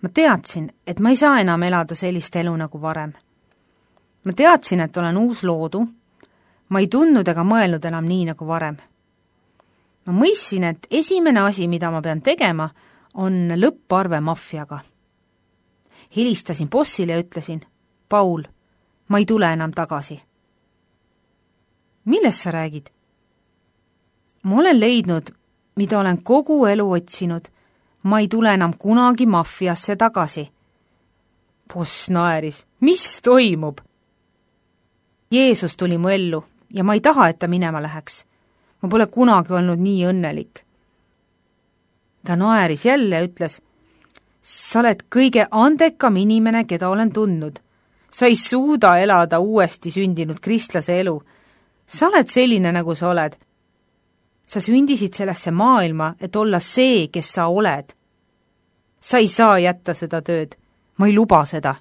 Ma teadsin, et ma ei saa enam elada sellist elu nagu varem. Ma teadsin, et olen uus loodu, ma ei tundnud ega mõelnud enam nii nagu varem. Ma mõistsin, et esimene asi, mida ma pean tegema, on lõpparve maffiaga. Helistasin bossile ja ütlesin, Paul, ma ei tule enam tagasi. Millest sa räägid? Ma olen leidnud, mida olen kogu elu otsinud. Ma ei tule enam kunagi maffiasse tagasi. Boss naeris. Mis toimub? Jeesus tuli mu ellu ja ma ei taha, et ta minema läheks. Ma pole kunagi olnud nii õnnelik. Ta naeris jälle ja ütles, sa oled kõige andekam inimene, keda olen tundnud. Sa ei suuda elada uuesti sündinud kristlase elu. Sa oled selline, nagu sa oled. Sa sündisid sellesse maailma, et olla see, kes sa oled. Sa ei saa jätta seda tööd. Ma ei luba seda.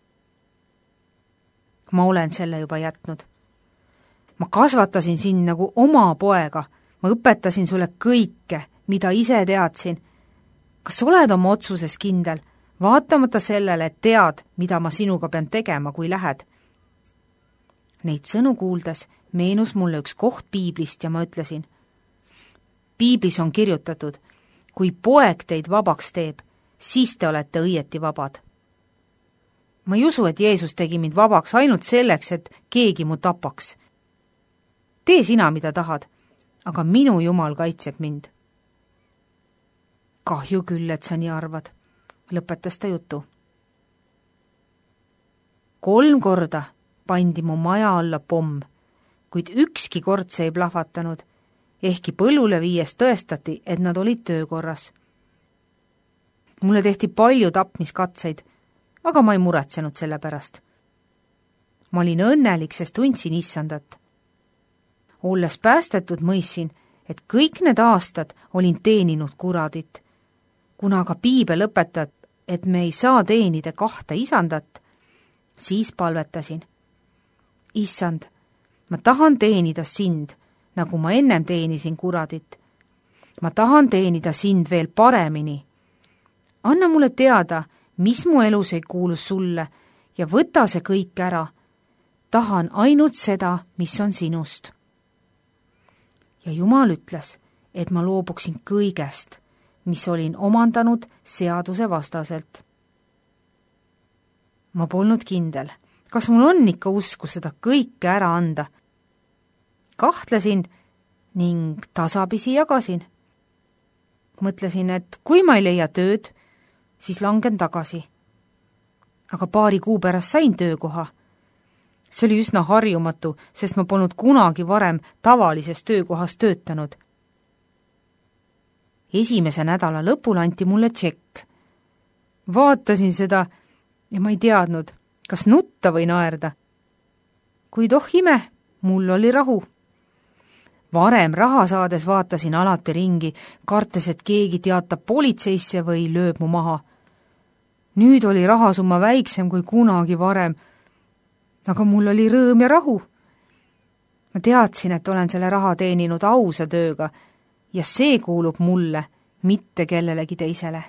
Ma olen selle juba jätnud. Ma kasvatasin sind nagu oma poega. Ma õpetasin sulle kõike, mida ise teadsin. Kas oled oma otsuses kindel, vaatamata sellele, et tead, mida ma sinuga pean tegema, kui lähed? Neid sõnu kuuldes meenus mulle üks koht piiblist ja ma ütlesin, piiblis on kirjutatud, kui poeg teid vabaks teeb, siis te olete õieti vabad. Ma ei usu, et Jeesus tegi mind vabaks ainult selleks, et keegi mu tapaks. Tee sina, mida tahad, aga minu Jumal kaitseb mind. Kahju küll, et sa nii arvad, lõpetas ta jutu. 3 korda pandi mu maja alla pomm, kuid ükski kord see ei plahvatanud, ehkki põllule viies tõestati, et nad olid töökorras. Mulle tehti palju tapmiskatseid, aga ma ei muretsenud selle pärast. Ma olin õnnelik, sest tundsin Issandat. Olles päästetud, mõistsin, et kõik need aastad olin teeninud kuradit. Kuna aga piibel õpetab, et me ei saa teenida 2 isandat, siis palvetasin. Issand, ma tahan teenida sind, nagu ma ennem teenisin kuradit. Ma tahan teenida sind veel paremini. Anna mulle teada, mis mu elus ei kuulu sulle ja võta see kõik ära. Tahan ainult seda, mis on sinust. Ja Jumal ütles, et ma loobuksin kõigest, mis olin omandanud seaduse vastaselt. Ma polnud kindel, kas mul on ikka usku seda kõike ära anda. Kahtlesin ning tasapisi jagasin. Mõtlesin, et kui ma ei leia tööd, siis langen tagasi. Aga 2 kuu pärast sain töökoha. See oli üsna harjumatu, sest ma polnud kunagi varem tavalises töökohas töötanud. Esimese nädala lõpul anti mulle tšekk. Vaatasin seda ja ma ei teadnud, kas nutta või naerda. Kuid ime, mul oli rahu. Varem raha saades vaatasin alati ringi, kartes, et keegi teatab politseisse või lööb mu maha. Nüüd oli rahasumma väiksem kui kunagi varem, aga mul oli rõõm ja rahu. Ma teadsin, et olen selle raha teeninud ausa tööga ja see kuulub mulle, mitte kellelegi teisele.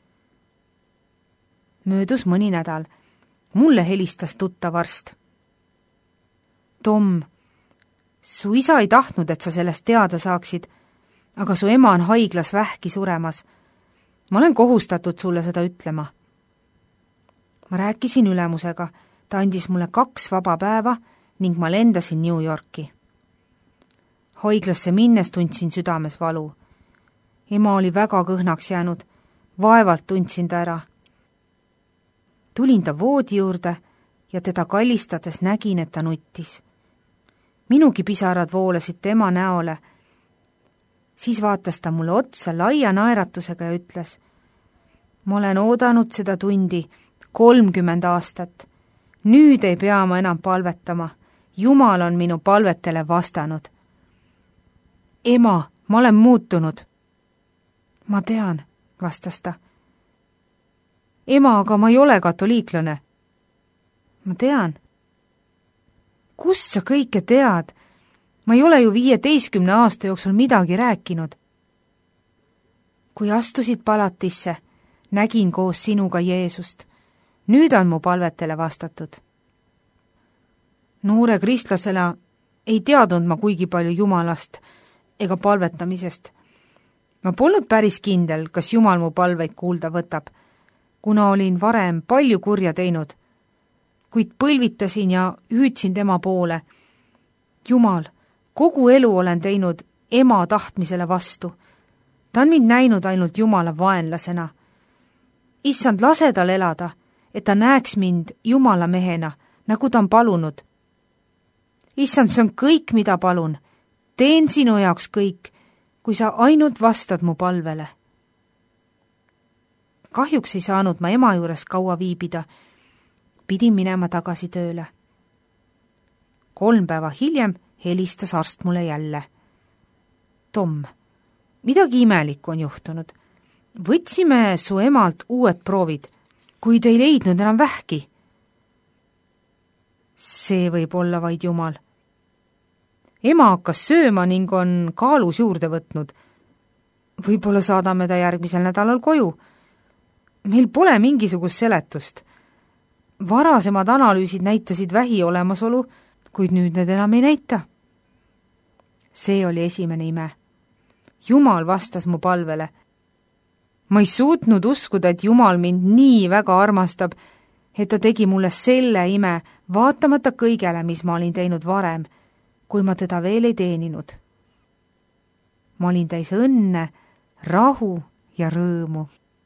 Möödus mõni nädal. Mulle helistas tuttav arst. Tom, su isa ei tahtnud, et sa sellest teada saaksid, aga su ema on haiglas vähki suremas. Ma olen kohustatud sulle seda ütlema. Ma rääkisin ülemusega, ta andis mulle 2 vaba päeva ning ma lendasin New Yorki. Haiglasse minnes tundsin südames valu. Ema oli väga kõhnaks jäänud, vaevalt tundsin ta ära. Tulin ta voodi juurde ja teda kallistades nägin, et ta nuttis. Minugi pisarad voolasid tema näole. Siis vaatas ta mulle otsa laia naeratusega ja ütles, ma olen oodanud seda tundi 30 aastat. Nüüd ei pea ma enam palvetama. Jumal on minu palvetele vastanud. Ema, ma olen muutunud. Ma tean, vastas ta. Ema, aga ma ei ole katoliiklane. Ma tean. Kust sa kõike tead? Ma ei ole ju 15 aasta jooksul midagi rääkinud. Kui astusid palatisse, nägin koos sinuga Jeesust. Nüüd on mu palvetele vastatud. Noore kristlasena ei teadnud ma kuigi palju Jumalast ega palvetamisest. Ma polnud päris kindel, kas Jumal mu palveid kuulda võtab, kuna olin varem palju kurja teinud, kuid põlvitasin ja hüüdsin tema poole. Jumal, kogu elu olen teinud ema tahtmisele vastu. Ta on mind näinud ainult Jumala vaenlasena. Issand, lase tal elada, et ta näeks mind Jumala mehena, nagu ta on palunud. Issand, see on kõik, mida palun. Teen sinu jaoks kõik, kui sa ainult vastad mu palvele. Kahjuks ei saanud ma ema juures kaua viibida. Pidin minema tagasi tööle. 3 päeva hiljem helistas arst mulle jälle. Tom, midagi imelikku on juhtunud. Võtsime su emalt uued proovid, kuid ei leidnud enam vähki. See võib olla vaid Jumal. Ema hakkas sööma ning on kaalus juurde võtnud. Võib-olla saadame ta järgmisel nädalal koju. Meil pole mingisugust seletust. Varasemad analüüsid näitasid vähi olemasolu, kuid nüüd need enam ei näita. See oli esimene ime. Jumal vastas mu palvele. Ma ei suutnud uskuda, et Jumal mind nii väga armastab, et ta tegi mulle selle ime, vaatamata kõigele, mis ma olin teinud varem, kui ma teda veel ei teeninud. Ma olin täis õnne, rahu ja rõõmu.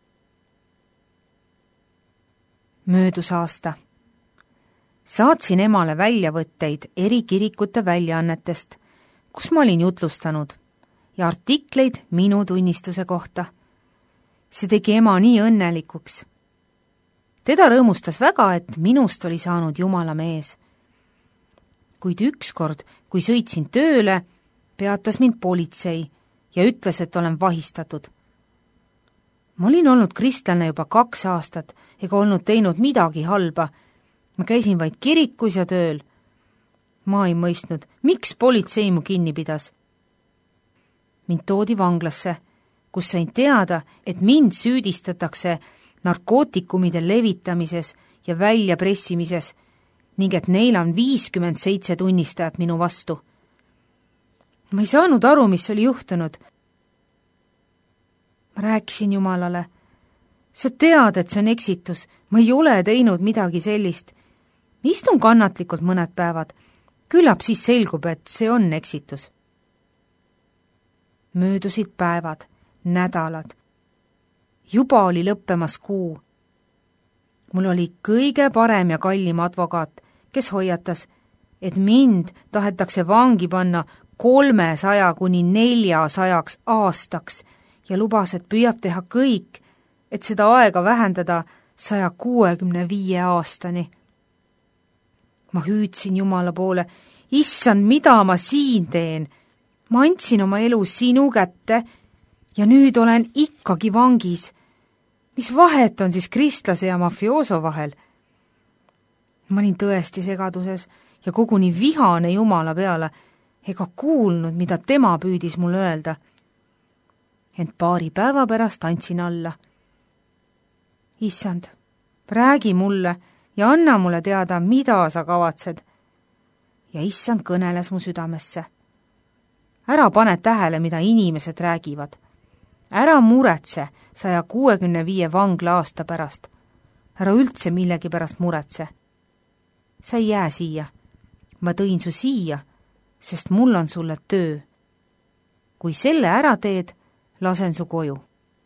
Möödus aasta. Saatsin emale väljavõtteid eri kirikute väljaannetest, kus ma olin jutlustanud, ja artikleid minu tunnistuse kohta. See tegi ema nii õnnelikuks. Teda rõõmustas väga, et minust oli saanud Jumala mees. Kuid ükskord, kui sõitsin tööle, peatas mind politsei ja ütles, et olen vahistatud. Ma olin olnud kristlane juba 2 aastat ega olnud teinud midagi halba. Ma käisin vaid kirikus ja tööl. Ma ei mõistnud, miks politsei mu kinni pidas. Mind toodi vanglasse, kus sain teada, et mind süüdistatakse narkootikumide levitamises ja väljapressimises ning et neil on 57 tunnistajat minu vastu. Ma ei saanud aru, mis oli juhtunud. Ma rääkisin Jumalale. Sa tead, et see on eksitus. Ma ei ole teinud midagi sellist. Istun kannatlikult mõned päevad. Küllap siis selgub, et see on eksitus. Möödusid päevad, nädalad. Juba oli lõppemas kuu. Mul oli kõige parem ja kallim advokaat, kes hoiatas, et mind tahetakse vangi panna 300 kuni 400 aastaks ja lubas, et püüab teha kõik, et seda aega vähendada 165 aastani. Ma hüüdsin Jumala poole, issand, mida ma siin teen? Ma andsin oma elu sinu kätte ja nüüd olen ikkagi vangis. Mis vahet on siis kristlase ja mafiooso vahel? Ma olin tõesti segaduses ja koguni vihane Jumala peale ega kuulnud, mida tema püüdis mulle öelda. Ent 2 päeva pärast andsin alla. Issand, räägi mulle ja anna mulle teada, mida sa kavatsed. Ja issand kõneles mu südamesse. Ära pane tähele, mida inimesed räägivad. Ära muretse 165 vangla aasta pärast. Ära üldse millegi pärast muretse. Sa ei jää siia. Ma tõin su siia, sest mul on sulle töö. Kui selle ära teed, lasen su koju.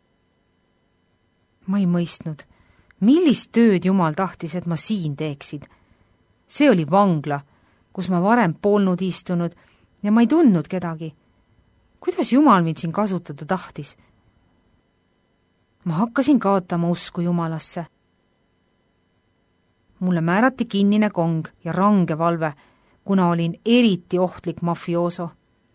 Ma ei mõistnud, millist tööd Jumal tahtis, et ma siin teeksid. See oli vangla, kus ma varem polnud istunud ja ma ei tundnud kedagi. Kuidas Jumal mind siin kasutada tahtis? Ma hakkasin kaotama usku Jumalasse. Mulle määrati kinnine kong ja range valve, kuna olin eriti ohtlik mafiooso.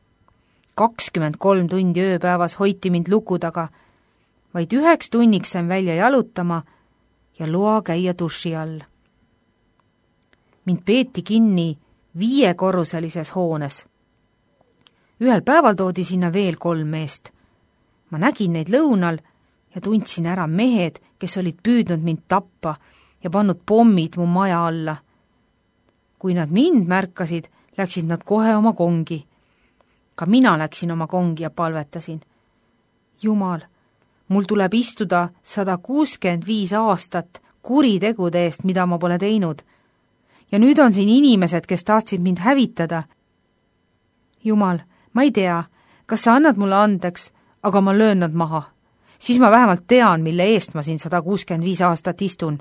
23 tundi ööpäevas hoiti mind luku taga. Vaid 9 tunniks sain välja jalutama ja loa käia duši all. Mind peeti kinni 5-korruselises hoones. Ühel päeval toodi sinna veel 3 meest. Ma nägin neid lõunal ja tundsin ära mehed, kes olid püüdnud mind tappa ja pannud pommid mu maja alla. Kui nad mind märkasid, läksid nad kohe oma kongi. Ka mina läksin oma kongi ja palvetasin. Jumal, mul tuleb istuda 165 aastat kuritegude eest, mida ma pole teinud. Ja nüüd on siin inimesed, kes tahtsid mind hävitada. Jumal, ma ei tea, kas sa annad mulle andeks, aga ma löön nad maha. Siis ma vähemalt tean, mille eest ma siin 165 aastat istun.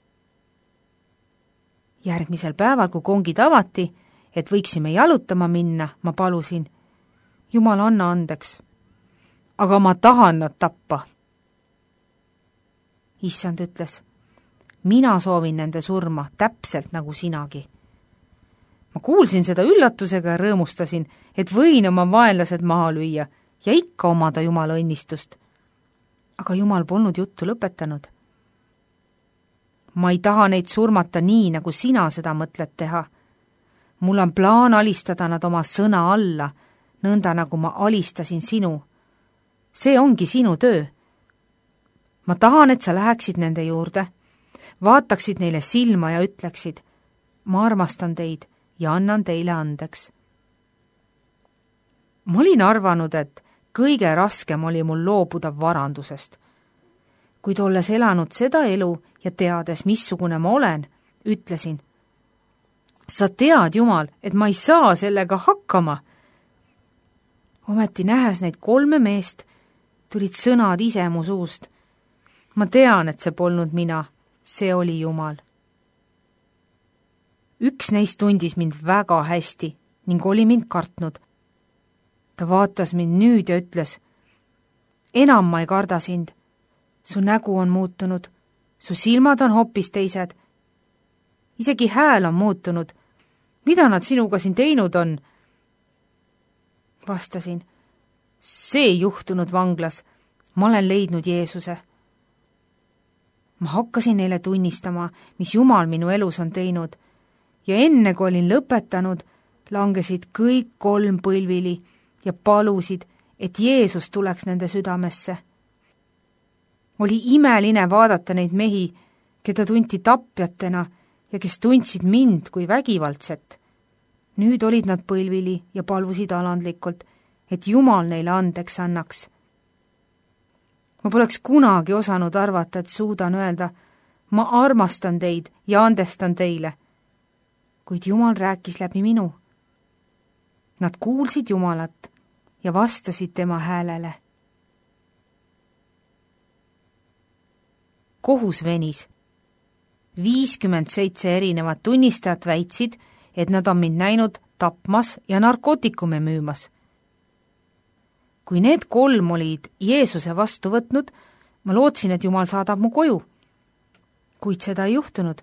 Järgmisel päeval, kui kongid avati, et võiksime jalutama minna, ma palusin. Jumal, anna andeks. Aga ma tahan nad tappa. Issand ütles, mina soovin nende surma täpselt nagu sinagi. Ma kuulsin seda üllatusega ja rõõmustasin, et võin oma vaenlased maha lüüa ja ikka omada Jumala õnnistust. Aga Jumal polnud juttu lõpetanud. Ma ei taha neid surmata nii, nagu sina seda mõtled teha. Mul on plaan alistada nad oma sõna alla, nõnda nagu ma alistasin sinu. See ongi sinu töö. Ma tahan, et sa läheksid nende juurde, vaataksid neile silma ja ütleksid, ma armastan teid ja annan teile andeks. Ma olin arvanud, et kõige raskem oli mul loobuda varandusest. Kuid olles elanud seda elu ja teades, missugune ma olen, ütlesin, sa tead, Jumal, et ma ei saa sellega hakkama. Ometi nähes neid 3 meest, tulid sõnad ise mu suust. Ma tean, et see polnud mina, see oli Jumal. Üks neist tundis mind väga hästi ning oli mind kartnud. Ta vaatas mind nüüd ja ütles, enam ma ei karda sind. Su nägu on muutunud, su silmad on hoopis teised. Isegi hääl on muutunud. Mida nad sinuga siin teinud on? Vastasin, see ei juhtunud vanglas. Ma olen leidnud Jeesuse. Ma hakkasin neile tunnistama, mis Jumal minu elus on teinud. Ja enne, kui olin lõpetanud, langesid kõik 3 põlvili ja palusid, et Jeesus tuleks nende südamesse. Oli imeline vaadata neid mehi, keda tunti tapjatena ja kes tundsid mind kui vägivaldset. Nüüd olid nad põlvili ja palusid alandlikult, et Jumal neile andeks annaks. Ma poleks kunagi osanud arvata, et suudan öelda, ma armastan teid ja andestan teile. Kuid Jumal rääkis läbi minu. Nad kuulsid Jumalat ja vastasid tema häälele. Kohus venis. 57 erinevat tunnistajat väitsid, et nad on mind näinud tapmas ja narkootikume müümas. Kui need 3 olid Jeesuse vastu võtnud, ma lootsin, et Jumal saadab mu koju. Kuid seda ei juhtunud.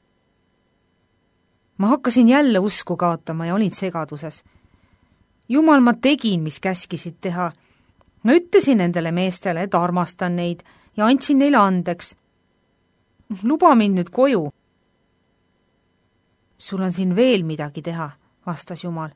Ma hakkasin jälle usku kaotama ja olin segaduses. Jumal, ma tegin, mis käskisid teha. Ma ütlesin nendele meestele, et armastan neid ja andsin neile andeks. Luba mind nüüd koju. Sul on siin veel midagi teha, vastas Jumal.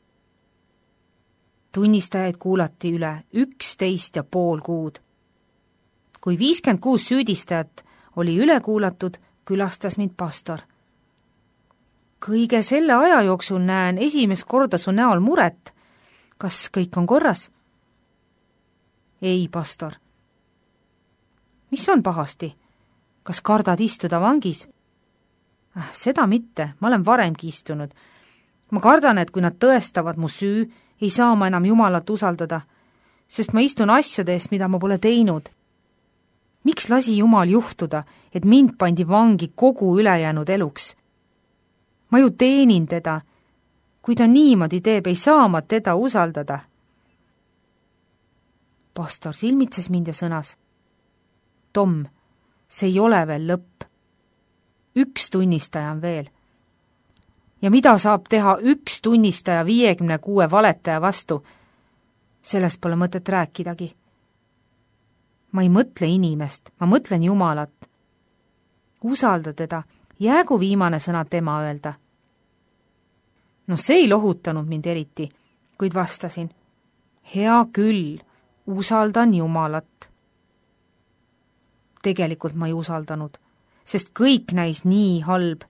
Tunnistajaid kuulati üle 11,5 kuud. Kui 56 süüdistajat oli üle kuulatud, külastas mind pastor. Kõige selle aja jooksul näen esimest korda su näol muret. Kas kõik on korras? Ei, pastor. Mis on pahasti? Kas kardad istuda vangis? Seda mitte, ma olen varemgi istunud. Ma kardan, et kui nad tõestavad mu süü, ei saa ma enam Jumalat usaldada, sest ma istun asjade eest, mida ma pole teinud. Miks lasi Jumal juhtuda, et mind pandi vangi kogu ülejäänud eluks? Ma ju teenin teda. Kui ta niimoodi teeb, ei saa ma teda usaldada. Pastor silmitses mind ja sõnas. Tom, see ei ole veel lõpp. 1 tunnistaja on veel. Ja mida saab teha 1 tunnistaja 56 valetaja vastu? Sellest pole mõtet rääkidagi. Ma ei mõtle inimest, ma mõtlen Jumalat. Usalda teda, jäägu viimane sõna tema öelda. No see ei lohutanud mind eriti, kuid vastasin. Hea küll, usaldan Jumalat. tegelikult ma ei usaldanud, sest kõik näis nii halb.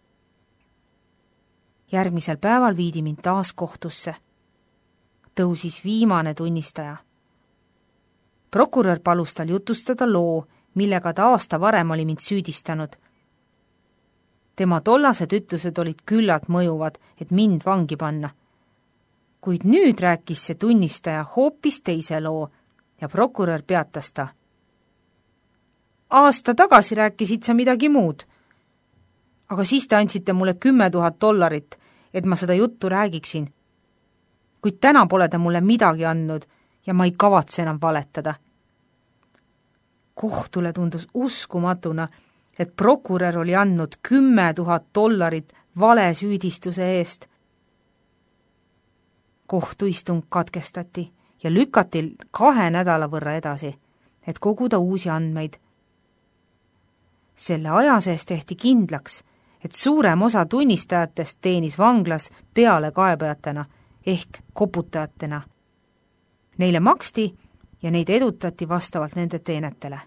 Järgmisel päeval viidi mind taas kohtusse. Tõusis viimane tunnistaja. Prokurör palus tal jutustada loo, millega ta aasta varem oli mind süüdistanud. Tema tollased ütlused olid küllalt mõjuvad, et mind vangi panna. Kuid nüüd rääkis see tunnistaja hoopis teise loo ja prokurör peatas ta. Aasta tagasi rääkisid sa midagi muud. Aga siis te andsite mulle $10,000, et ma seda juttu räägiksin. Kuid täna pole te mulle midagi andnud ja ma ei kavatse enam valetada. Kohtule tundus uskumatuna, et prokurör oli andnud $10,000 vale süüdistuse eest. Kohtuistung katkestati ja lükati 2 nädala võrra edasi, et koguda uusi andmeid. Selle aja sees tehti kindlaks, et suurem osa tunnistajatest teenis vanglas pealekaebajatena ehk koputajatena. Neile maksti ja neid edutati vastavalt nende teenetele.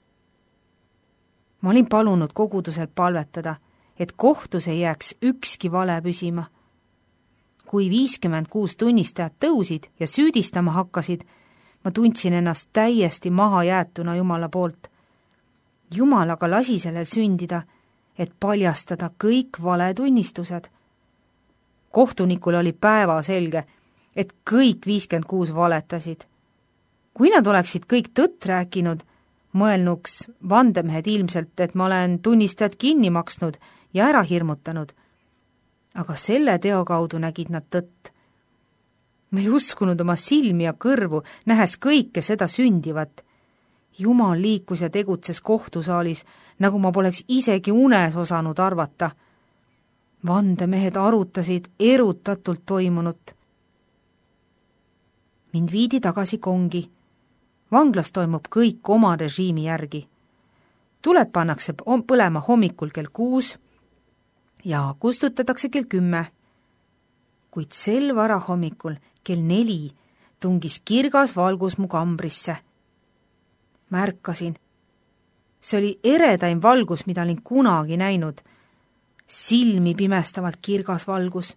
Ma olin palunud kogudusel palvetada, et kohtus ei jääks ükski vale püsima. Kui 56 tunnistajat tõusid ja süüdistama hakkasid, ma tundsin ennast täiesti maha jäetuna Jumala poolt. Jumal aga lasi sellel sündida, et paljastada kõik valetunnistused. Kohtunikul oli päevaselge, et kõik 56 valetasid. Kui nad oleksid kõik tõtt rääkinud, mõelnuks vandemehed ilmselt, et ma olen tunnistajad kinni maksnud ja ära hirmutanud. Aga selle teo kaudu nägid nad tõtt. Ma ei uskunud oma silmi ja kõrvu, nähes kõike seda sündivat. Jumal liikus ja tegutses kohtusaalis, nagu ma poleks isegi unes osanud arvata. Vandemehed arutasid erutatult toimunut. Mind viidi tagasi kongi. Vanglas toimub kõik oma režiimi järgi. Tuled pannakse põlema hommikul kell 6 ja kustutatakse kell 10. Kuid sel varahommikul kell 4 tungis kirgas valgus mu kambrisse. Märkasin. See oli eredaim valgus, mida olin kunagi näinud. Silmi pimestavalt kirgas valgus.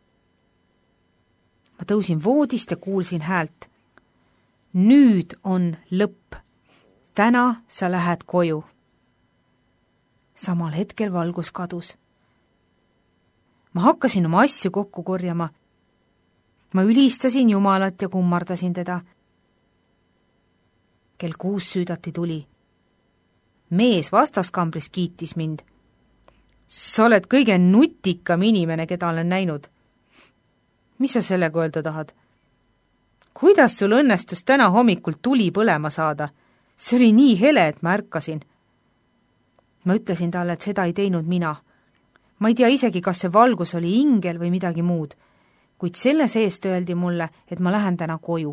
Ma tõusin voodist ja kuulsin häält. Nüüd on lõpp. Täna sa lähed koju. Samal hetkel valgus kadus. Ma hakkasin oma asju kokku korjama. Ma ülistasin Jumalat ja kummardasin teda. Kell 6 süüdati tuli. Mees vastaskambris kiitis mind. Sa oled kõige nutikam inimene, keda olen näinud. Mis sa sellega öelda tahad? Kuidas sul õnnestus täna hommikul tuli põlema saada? See oli nii hele, et ma ärkasin. Ma ütlesin talle, et seda ei teinud mina. Ma ei tea isegi, kas see valgus oli ingel või midagi muud, kuid selle seest öeldi mulle, et ma lähen täna koju.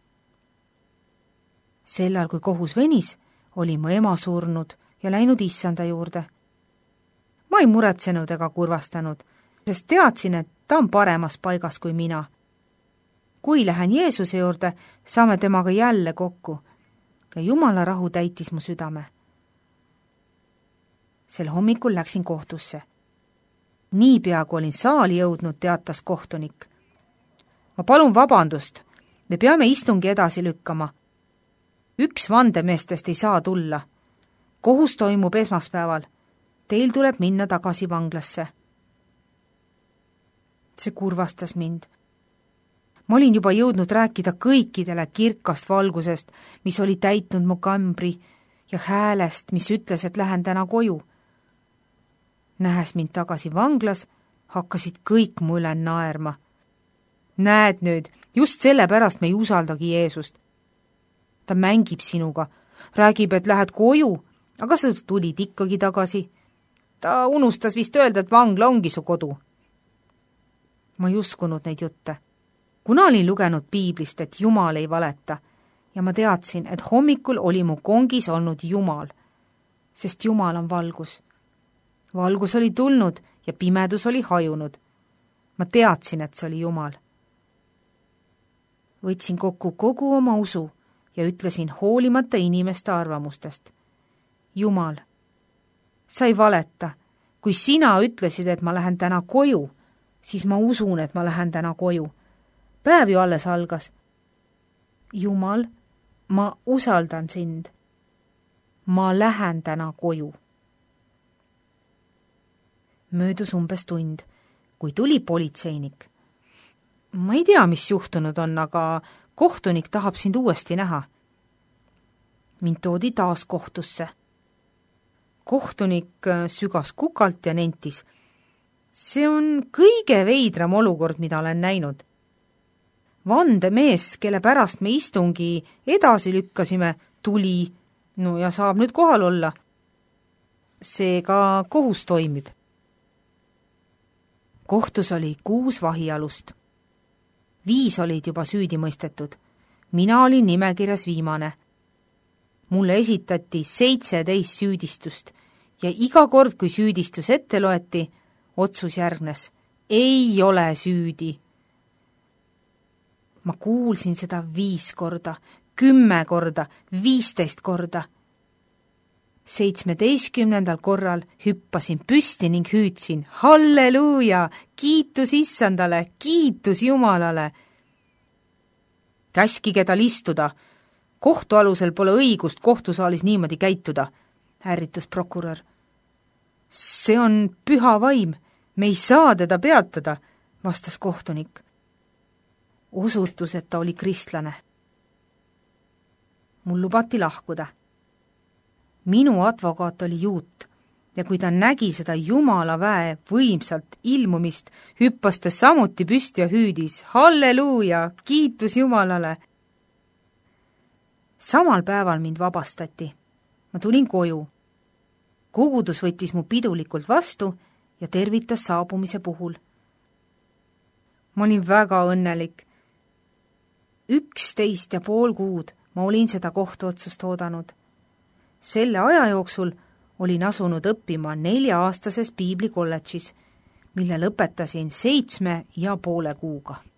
Sellal, kui kohus venis, oli mu ema surnud ja läinud issanda juurde. Ma ei muretsenud ega kurvastanud, sest teadsin, et ta on paremas paigas kui mina. Kui lähen Jeesuse juurde, saame temaga jälle kokku ja Jumala rahu täitis mu südame. Sel hommikul läksin kohtusse. Niipea, kui olin saali jõudnud, teatas kohtunik. Ma palun vabandust, me peame istungi edasi lükkama. Üks vandemeestest ei saa tulla. Kohus toimub esmaspäeval. Teil tuleb minna tagasi vanglasse. See kurvastas mind. Ma olin juba jõudnud rääkida kõikidele kirkast valgusest, mis oli täitnud mu kambri ja häälest, mis ütles, et lähen täna koju. Nähes mind tagasi vanglas, hakkasid kõik mu üle naerma. Näed nüüd, just sellepärast me ei usaldagi Jeesust. Ta mängib sinuga, räägib, et lähed koju, aga sa tulid ikkagi tagasi. Ta unustas vist öelda, et vangla ongi su kodu. Ma ei uskunud neid jutte. Kuna olin lugenud piiblist, et Jumal ei valeta, ja ma teadsin, et hommikul oli mu kongis olnud Jumal, sest Jumal on valgus. Valgus oli tulnud ja pimedus oli hajunud. Ma teadsin, et see oli Jumal. Võtsin kokku kogu oma usu ja ütlesin hoolimata inimeste arvamustest. Jumal, sa ei valeta. Kui sina ütlesid, et ma lähen täna koju, siis ma usun, et ma lähen täna koju. Päev ju alles algas. Jumal, ma usaldan sind. Ma lähen täna koju. Möödus umbes tund, kui tuli politseinik. Ma ei tea, mis juhtunud on, aga kohtunik tahab sind uuesti näha. Mind toodi taas kohtusse. Kohtunik sügas kukalt ja nentis. See on kõige veidram olukord, mida olen näinud. Vandemees, kelle pärast me istungi edasi lükkasime, tuli, no ja saab nüüd kohal olla. Seega kohus toimib. Kohtus oli 6 vahialust. 5 olid juba süüdi mõistetud. Mina olin nimekirjas viimane. Mulle esitati 17 süüdistust ja iga kord, kui süüdistus ette loeti, otsus järgnes. Ei ole süüdi. Ma kuulsin seda 5 korda, 10 korda, 15 korda. 17. korral hüppasin püsti ning hüüdsin, halleluuja, kiitus Issandale, kiitus Jumalale. Käskige tal istuda. Kohtualusel pole õigust kohtusaalis niimoodi käituda, ärritus prokurör. See on püha vaim, me ei saa teda peatada, vastas kohtunik. Osutus, et ta oli kristlane. Mul lubati lahkuda. Minu advokaat oli juut ja kui ta nägi seda Jumala väe võimsalt ilmumist, hüppas ta samuti püsti ja hüüdis, halleluuja, kiitus Jumalale. Samal päeval mind vabastati. Ma tulin koju. Kogudus võttis mu pidulikult vastu ja tervitas saabumise puhul. Ma olin väga õnnelik. 11,5 kuud ma olin seda kohtuotsust oodanud. Selle aja jooksul olin asunud õppima 4-aastases piiblikolledžis, mille lõpetasin 7,5 kuuga.